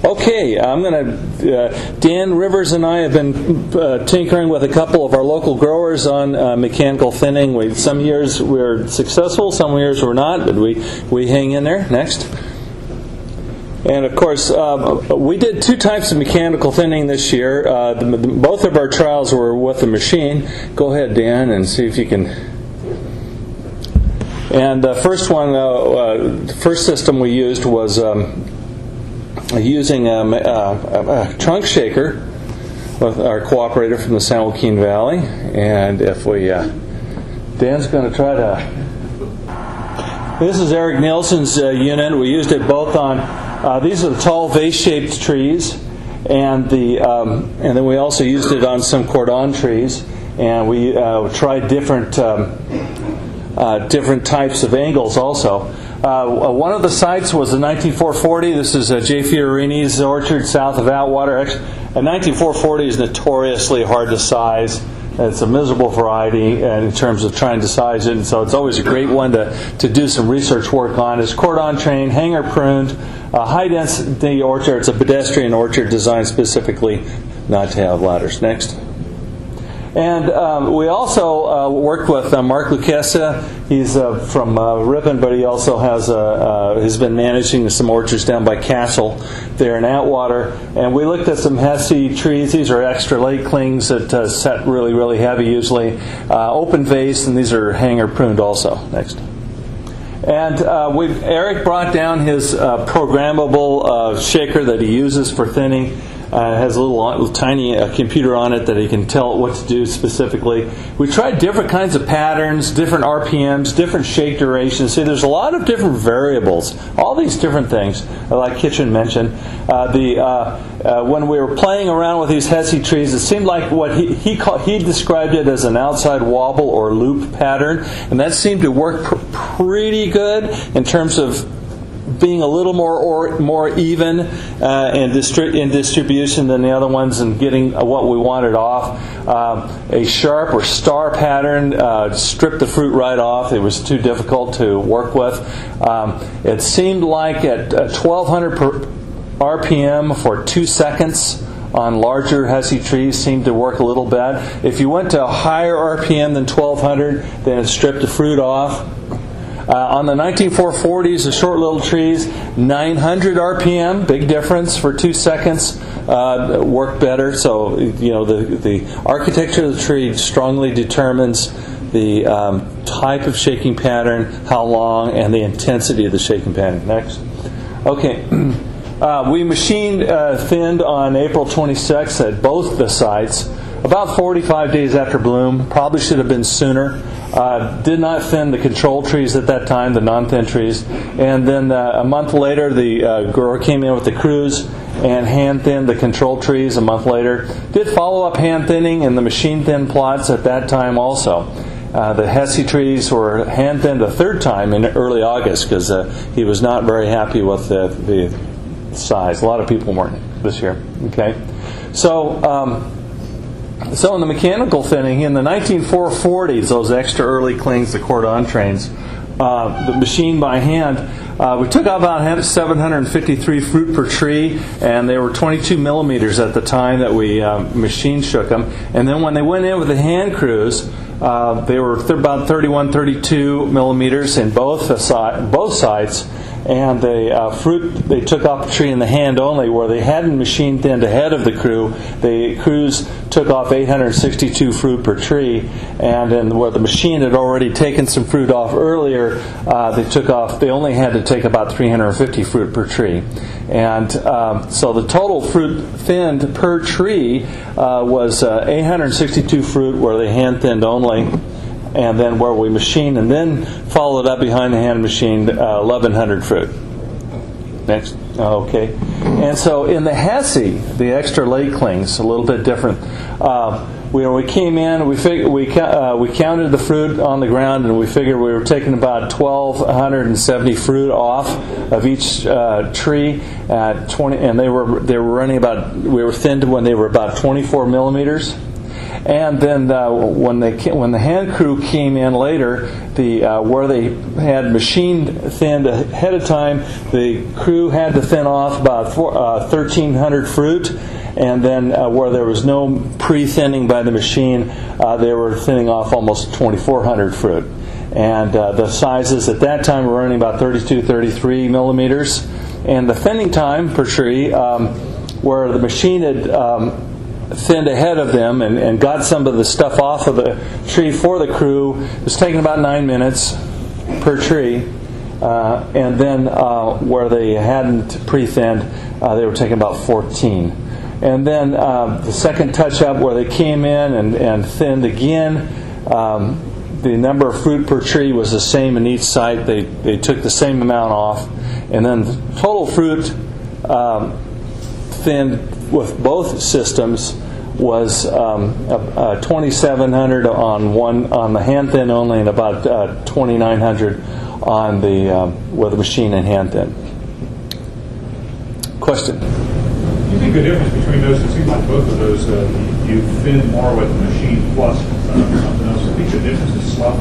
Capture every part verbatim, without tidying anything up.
Okay, I'm going to, uh, Dan Rivers and I have been uh, tinkering with a couple of our local growers on uh, mechanical thinning. We, some years we're successful, some years we're not, but we, we hang in there. Next. And of course, uh, we did two types of mechanical thinning this year. Uh, the, the, both of our trials were with the machine. Go ahead, Dan, and see if you can. And the first one, uh, uh, the first system we used was um, using a, a, a trunk shaker with our cooperator from the San Joaquin Valley. And if we, uh, Dan's going to try to. This is Eric Nielsen's uh, unit. We used it both on. Uh, these are the tall vase-shaped trees, and the um, and then we also used it on some cordon trees, and we uh, tried different um, uh, different types of angles also. Uh, one of the sites was the nineteen four forty. This is uh, J. Fiorini's orchard south of Atwater. A nineteen four forty is notoriously hard to size. It's a miserable variety in terms of trying to size it, and so it's always a great one to, to do some research work on. It's cordon trained, hanger pruned, uh, high density orchard. It's a pedestrian orchard designed specifically not to have ladders. Next. And um, we also uh, worked with uh, Mark Lucchesa. He's uh, from uh, Ripon, but he also has uh, uh, has been managing some orchards down by Castle there in Atwater. And we looked at some Hesse trees. These are extra late clings that uh, set really, really heavy usually. Uh, open vase, and these are hanger pruned also. Next. And uh, we Eric brought down his uh, programmable uh, shaker that he uses for thinning. Uh, it has a little, little tiny uh, computer on it that he can tell it what to do specifically. We tried different kinds of patterns, different R P Ms, different shake durations. See, there's a lot of different variables, all these different things, like Kitchen mentioned. Uh, the uh, uh, when we were playing around with these Hesse trees, it seemed like what he he, call, he described it as an outside wobble or loop pattern, and that seemed to work pr- pretty good in terms of being a little more or, more even uh, in, distri- in distribution than the other ones and getting uh, what we wanted off. Um, a sharp or star pattern uh, stripped the fruit right off. It was too difficult to work with. Um, it seemed like at uh, twelve hundred per R P M for two seconds on larger Hesse trees seemed to work a little bad. If you went to a higher R P M than twelve hundred, then it stripped the fruit off. Uh, on the nineteen four forties, the short little trees, nine hundred R P M, big difference for two seconds, uh, worked better. So, you know, the, the architecture of the tree strongly determines the um, type of shaking pattern, how long, and the intensity of the shaking pattern. Next. Okay. Uh, we machine uh, thinned on April twenty-sixth at both the sites, about forty-five days after bloom. Probably should have been sooner. Uh, did not thin the control trees at that time, the non-thin trees. And then uh, a month later, the uh, grower came in with the crews and hand-thinned the control trees a month later. Did follow-up hand-thinning in the machine-thin plots at that time also. Uh, the Hesse trees were hand-thinned a third time in early August because uh, he was not very happy with the, the size. A lot of people weren't this year. Okay, so... Um, So in the mechanical thinning, in the nineteen four forties, those extra early clings, the cordon trains, uh, the machine by hand, uh, we took out about seven hundred fifty-three fruit per tree, and they were twenty-two millimeters at the time that we uh, machine shook them. And then when they went in with the hand crews, uh, they were th- about thirty-one, thirty-two millimeters in both the si- both sides. And the uh, fruit they took off the tree in the hand only, where they hadn't machine thinned ahead of the crew. The crews took off eight hundred sixty-two fruit per tree, and then where the machine had already taken some fruit off earlier, uh, they took off. They only had to take about three hundred fifty fruit per tree, and um, so the total fruit thinned per tree uh, was uh, eight hundred sixty-two fruit, where they hand thinned only. And then where we machined and then followed up behind the hand machined uh, eleven hundred fruit. Next. Okay. And so in the Hesse, the extra late clings, a little bit different. Uh, we, we came in, we fig- we uh, we counted the fruit on the ground, and we figured we were taking about twelve seventy fruit off of each uh, tree at twenty, and they were they were running about we were thinned when they were about twenty-four millimeters. And then uh, when they ca- when the hand crew came in later, the uh, where they had machine thinned ahead of time, the crew had to thin off about four, uh, thirteen hundred fruit. And then uh, where there was no pre-thinning by the machine, uh, they were thinning off almost twenty-four hundred fruit. And uh, the sizes at that time were running about thirty-two, thirty-three millimeters. And the thinning time per tree, um, where the machine had um, thinned ahead of them and, and got some of the stuff off of the tree for the crew, was taking about nine minutes per tree. Uh, and then uh, where they hadn't pre-thinned, uh, they were taking about fourteen. And then uh, the second touch-up where they came in and, and thinned again, um, the number of fruit per tree was the same in each site. They they took the same amount off. And then the total fruit um, thinned with both systems was um, uh, twenty-seven hundred on one on the hand thin only, and about uh, twenty-nine hundred on the um, with the machine and hand thin. Question? Do you think the difference between those? It seems like both of those uh, you thin more with the machine plus uh, something else. I think the difference is slough.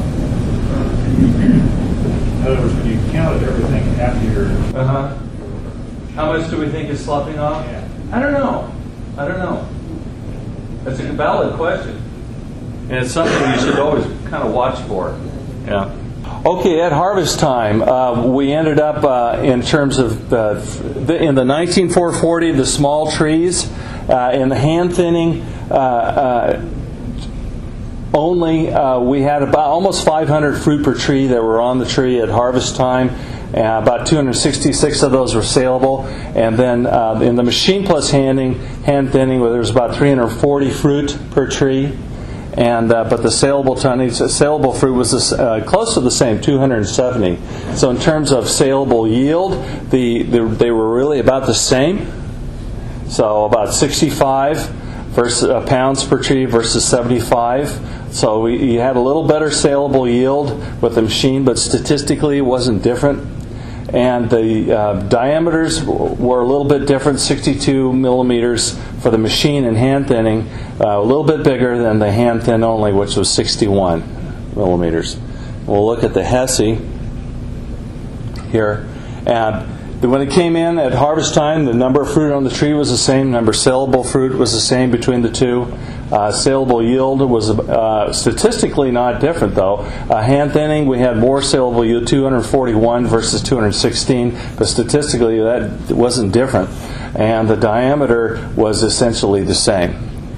In other words, when you counted everything after your uh huh. How much do we think is sloughing off? Yeah. I don't know. I don't know. That's a valid question, and it's something you should always kind of watch for. Yeah. Okay, at harvest time, uh, we ended up uh, in terms of uh, the, in the nineteen four forty, the small trees, uh, in the hand thinning uh, uh, only, uh, we had about almost five hundred fruit per tree that were on the tree at harvest time. Uh, about two hundred sixty-six of those were saleable, and then uh, in the machine plus handing, hand thinning, where there was about three hundred forty fruit per tree. And uh, but the saleable tonnage, saleable fruit was uh, close to the same, two hundred seventy. So in terms of saleable yield, the, the they were really about the same. So about sixty-five versus, uh, pounds per tree versus seventy-five. So we, you had a little better saleable yield with the machine, but statistically it wasn't different. And the uh, diameters were a little bit different, sixty-two millimeters for the machine and hand thinning, uh, a little bit bigger than the hand thin only, which was sixty-one millimeters. We'll look at the Hesse here. And when it came in at harvest time, the number of fruit on the tree was the same, number of saleable fruit was the same between the two. Uh, saleable yield was uh, statistically not different, though. Uh, hand thinning, we had more saleable yield, two hundred forty-one versus two hundred sixteen, but statistically that wasn't different. And the diameter was essentially the same.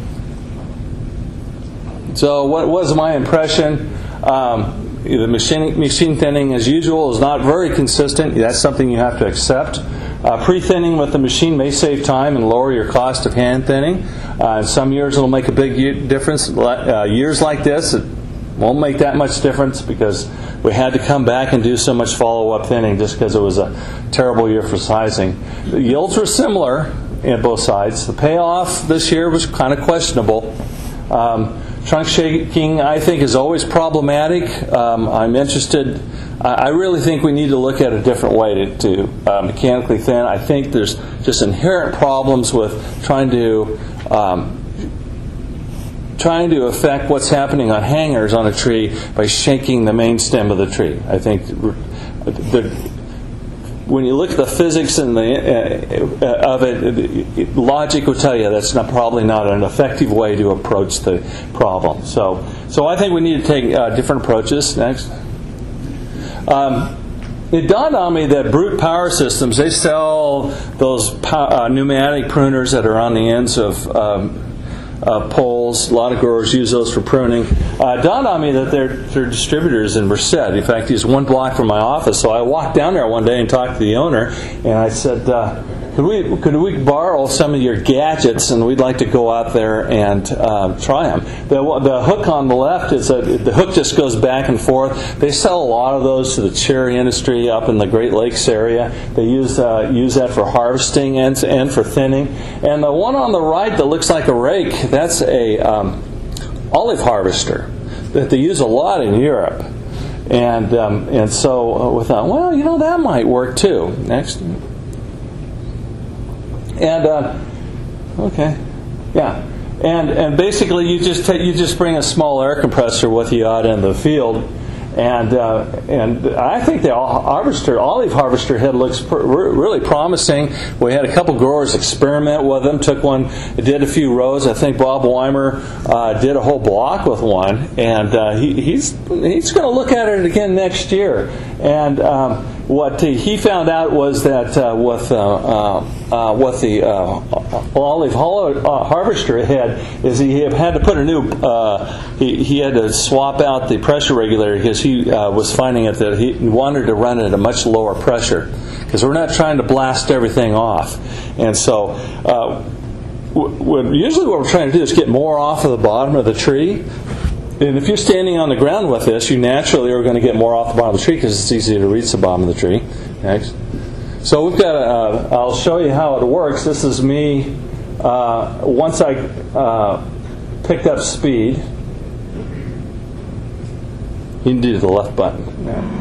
So what was my impression? Um, the machine, machine thinning, as usual, is not very consistent. That's something you have to accept. Uh, pre-thinning with the machine may save time and lower your cost of hand thinning. Uh, in some years it'll make a big difference. Uh, years like this, it won't make that much difference because we had to come back and do so much follow-up thinning just because it was a terrible year for sizing. The yields were similar in both sides. The payoff this year was kind of questionable. Um, trunk shaking, I think, is always problematic. Um, I'm interested... I really think we need to look at a different way to, to uh, mechanically thin. I think there's just inherent problems with trying to um, trying to affect what's happening on hangers on a tree by shaking the main stem of the tree. I think the, when you look at the physics and the uh, of it, it, logic will tell you that's not probably not an effective way to approach the problem. So, so I think we need to take uh, different approaches. Next. Um, it dawned on me that Brute Power Systems, they sell those pow- uh, pneumatic pruners that are on the ends of um, uh, poles. A lot of growers use those for pruning. Uh, it dawned on me that they're, they're distributors in Merced. In fact, he's one block from my office. So I walked down there one day and talked to the owner, and I said, uh, could we could we borrow some of your gadgets, and we'd like to go out there and uh, try them. The, the hook on the left, is a, the hook just goes back and forth. They sell a lot of those to the cherry industry up in the Great Lakes area. They use uh, use that for harvesting and, and for thinning. And the one on the right that looks like a rake, that's a um, olive harvester that they use a lot in Europe. And um, and so we thought, well, you know, that might work too. Next. And, uh, okay, yeah. and and basically you just ta- you just bring a small air compressor with you out in the field. And uh, and I think the harvester, olive harvester head looks pr- really promising. We had a couple growers experiment with them. Took one, did a few rows. I think Bob Weimer uh, did a whole block with one, and uh, he, he's he's going to look at it again next year. And um, what he found out was that uh, with uh, uh, uh, with the uh, olive hollow, uh, harvester head is he had to put a new uh, he he had to swap out the pressure regulator because he uh, was finding it that he wanted to run it at a much lower pressure because we're not trying to blast everything off. And so uh, w- w- usually what we're trying to do is get more off of the bottom of the tree. And if you're standing on the ground with this, you naturally are going to get more off the bottom of the tree because it's easier to reach the bottom of the tree. Next. So we've got. A, uh, I'll show you how it works. This is me uh, once I uh, picked up speed. You can do the left button. Yeah.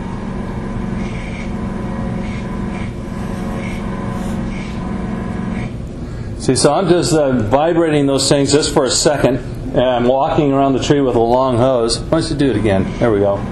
See, so I'm just uh, vibrating those things just for a second, and I'm walking around the tree with a long hose. Why don't you do it again? There we go.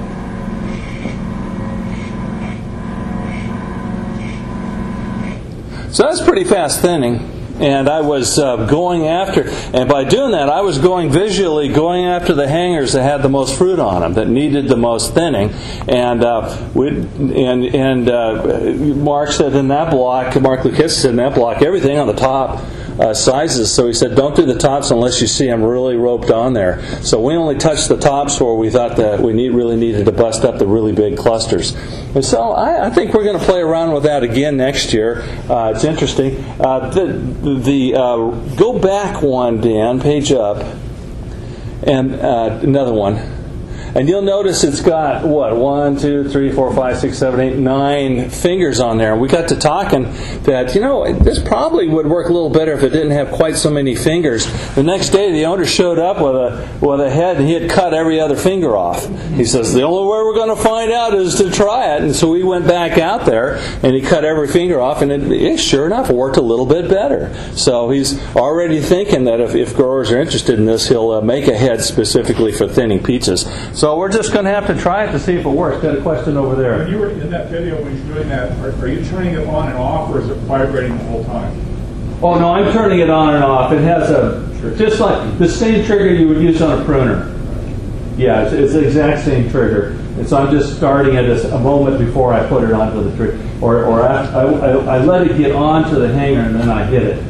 So that's pretty fast thinning. And I was uh, going after, and by doing that, I was going visually, going after the hangers that had the most fruit on them, that needed the most thinning. And uh, we, and and uh, Mark said in that block, Mark Lucas said in that block, everything on the top uh, sizes. So he said, don't do the tops unless you see them really roped on there. So we only touched the tops where we thought that we need, really needed to bust up the really big clusters. And so I, I think we're going to play around with that again next year. Uh, it's interesting. Uh, the the uh, go back one, Dan, page up, and uh, another one. And you'll notice it's got, what, one, two, three, four, five, six, seven, eight, nine fingers on there. And we got to talking that, you know, this probably would work a little better if it didn't have quite so many fingers. The next day, the owner showed up with a with a head, and he had cut every other finger off. He says, the only way we're going to find out is to try it. And so we went back out there, and he cut every finger off, and it, it sure enough worked a little bit better. So he's already thinking that if, if growers are interested in this, he'll uh, make a head specifically for thinning peaches. So we're just going to have to try it to see if it works. Got a question over there. When you were in that video, when you're doing that, are, are you turning it on and off, or is it vibrating the whole time? Oh no, I'm turning it on and off. It has a, just like the same trigger you would use on a pruner. Yeah, it's, it's the exact same trigger. And so I'm just starting it as a moment before I put it onto the tree. Or, or I, I, I let it get onto the hanger and then I hit it.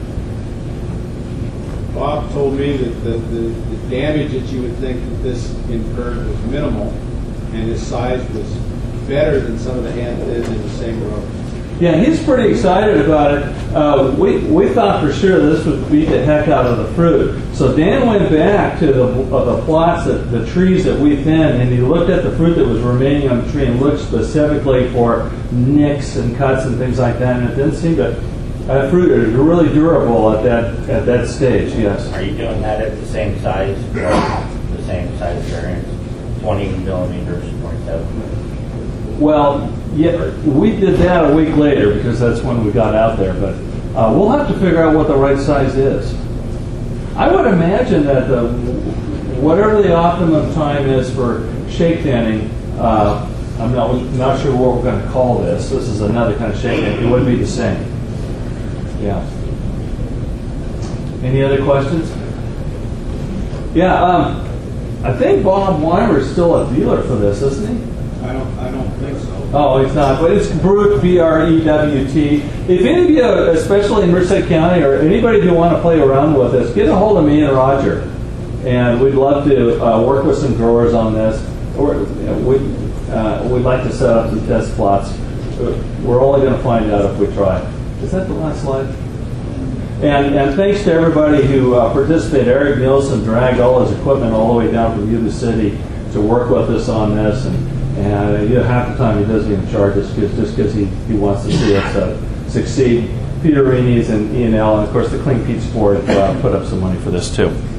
Bob told me that the, the, the damage that you would think that this incurred was minimal, and his size was better than some of the hand thin in the same row. Yeah, he's pretty excited about it. Uh, we we thought for sure this would beat the heck out of the fruit. So Dan went back to the uh, the plots, that, the trees that we thinned, and he looked at the fruit that was remaining on the tree and looked specifically for nicks and cuts and things like that, and it didn't seem to. Uh, fruit is really durable at that at that stage. Yes. Are you doing that at the same size, the same size variance, twenty millimeters, twenty-seven? Well, yeah, we did that a week later because that's when we got out there. But uh, we'll have to figure out what the right size is. I would imagine that the whatever the optimum time is for shake thinning, uh, I'm not not sure what we're going to call this. This is another kind of shake thinning. It would be the same. Yeah. Any other questions? Yeah, um, I think Bob Weimer is still a dealer for this, isn't he? I don't, I don't think so. Oh, he's not. But it's Brewt, B R E W T. If any of you, especially in Merced County, or anybody who want to play around with this, get a hold of me and Roger, and we'd love to uh, work with some growers on this. Or you know, we uh, we'd like to set up some test plots. We're only going to find out if we try. Is that the last slide? And, and thanks to everybody who uh, participated. Eric Nielsen dragged all his equipment all the way down from Yuba City to work with us on this. And, and uh, you know, half the time he doesn't even charge us cause, just because he, he wants to see us uh, succeed. Peter Reines and Ian L. And, of course, the Clean Peach Board uh, put up some money for this, too.